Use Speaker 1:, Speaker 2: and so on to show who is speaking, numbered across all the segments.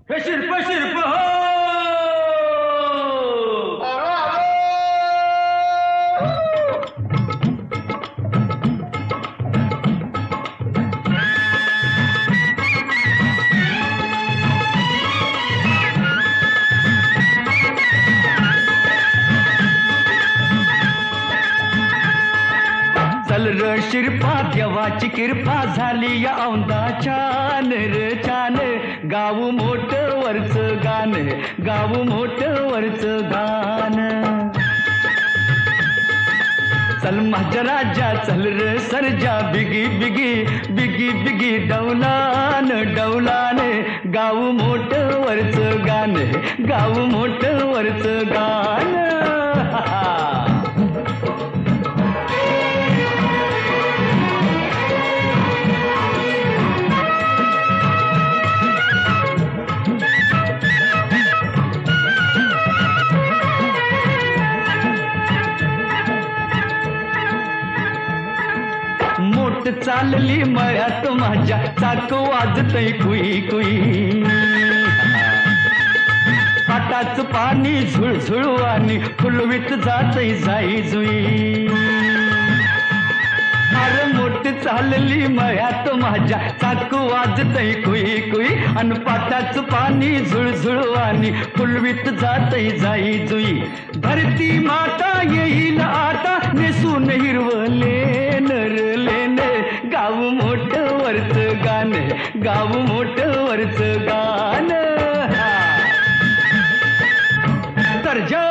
Speaker 1: हे शिरप हो. चल र शिरपा देवाची कृपा झाली या औंदा छान र छान गाव मोठ वरच गाण गाव मोठ वरच गाण चल माझ्या राजा चल र सरजा बिगी बिगी बिगी बिगी डौलान डौलान गाव मोठ वरच गाण गाव मोठ वरच गाण मोठ चालली मळ्यात माझ्या चाक वाजतय कुई कुई पाटाच पाणी झुळझुळवानी फुलवीत जातय जाई जुई अरे मोठ चालली मळ्यात माझ्या चाक वाजतय कुई कुई अन पाटाच पाणी झुळझुळवानी फुलवीत जातय जाई जुई धरती माता येईल आता नेसून हिरवले नरलेन गाव मोठ वरच गाण गाव मोठ वरच गाण तर जा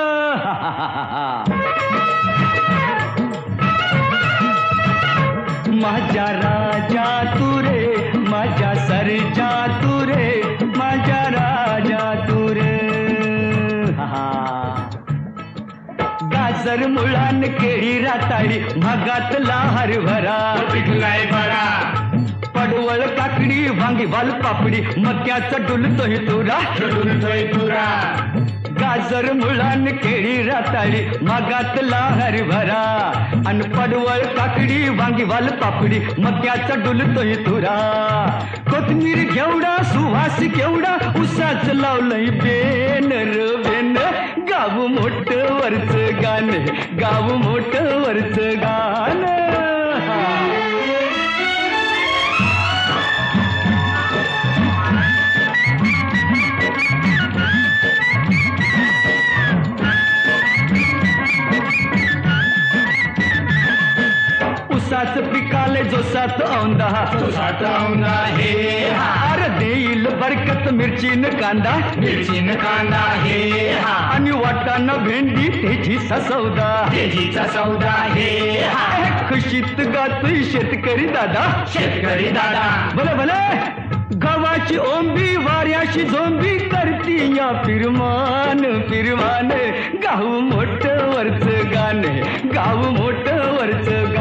Speaker 1: माझ्या राजा तू रे माझ्या सरजा तू रे माझ्या राजा तू रे गाजर मुळान केळी राताळी भागातला हरभरा
Speaker 2: पिकलाय बरा
Speaker 1: पडवळ काकडी वांगी वालपापडी मक्याचा डुलतोय तुरा
Speaker 2: डुलतोय तुरा
Speaker 1: गाजर मुळान केळी राताळी मागातला हरभरा अन पडवळ काकडी वांगी वालपापडी मक्याचा डुलतोय तुरा कोथमीर घेवडा सुवास केवडा उसाच लावलंय बेन र बेन गाव मोठ वरच गाण गाव मोठ वरच गाण उसाच पिकाले जोसात औंदा
Speaker 2: तुझात औंदा हे हा
Speaker 1: अरे देईल बरकत मिरचीन कांदा
Speaker 2: मिरचीन कांदा हे हा
Speaker 1: आणि वाटाणा भेंडी तेजीचा सौदा
Speaker 2: तेजीचा सौदा हे हा
Speaker 1: खुशीत गातोय शेतकरी दादा
Speaker 2: शेतकरी दादा
Speaker 1: भले भले गव्हाची ओंबी वाऱ्याशी झोंबी करती या फिरमान फिरमान गाव मोठ वरच गाण गाव मोठ वरच